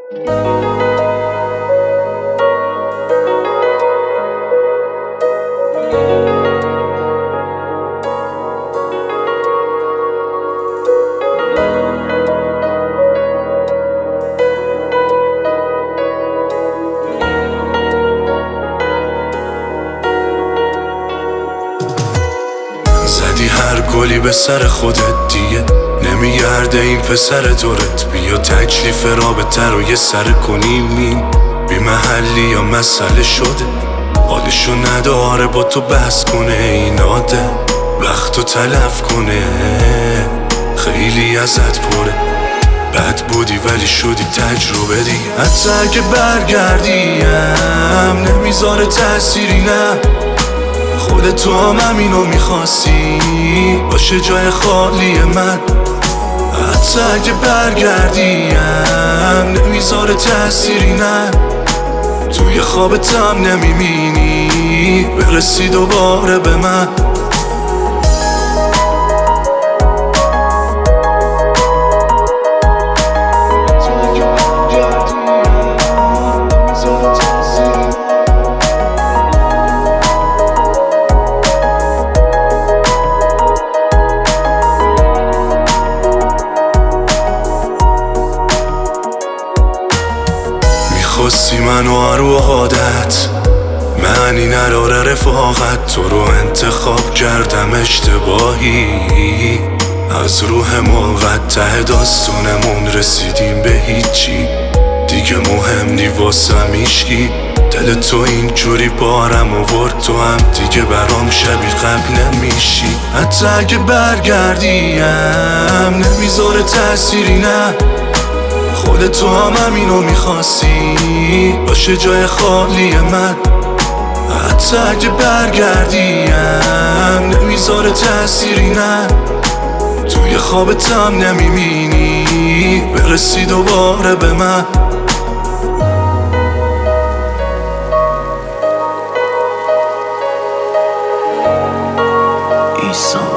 زدی هر گلی به سر خودت دیگه نمیگرده این پسر دورت. بیا تکلیف رابطه رو یه سر کنیم، این بی محلی یا مسئله شده. حالشو نداره با تو بحث کنه، این آدم وقتو تلف کنه. خیلی ازت پره، بد بودی ولی شدی تجربه دیگه. حتی اگه برگردیم نمیذاره تأثیری، نه خودت هم همینو میخواستی باشه جای خالی من. حتی اگه برگردیم نمیذاره تأثیری، نه توی خوابت هم نمیبینی برسی دوباره به من. خواستی منو رو عادت، معنی نداره رفاقت. تو رو انتخاب کردم اشتباهی، از روح موقت ته داستانمون رسیدیم به هیچی دیگه. مهم نی واسم هیچکی، دل تو اینجوری بارم آورد. تو هم دیگه برام شبیه قبل نمیشی. حتی اگه برگردیم نمیذاره تأثیری، نه خودت هم همینو میخواستی باشه جای خالی من. حتی اگه برگردیم نمیذاره تأثیری، نه توی خوابت هم نمیبینی برسی دوباره به من. ایسان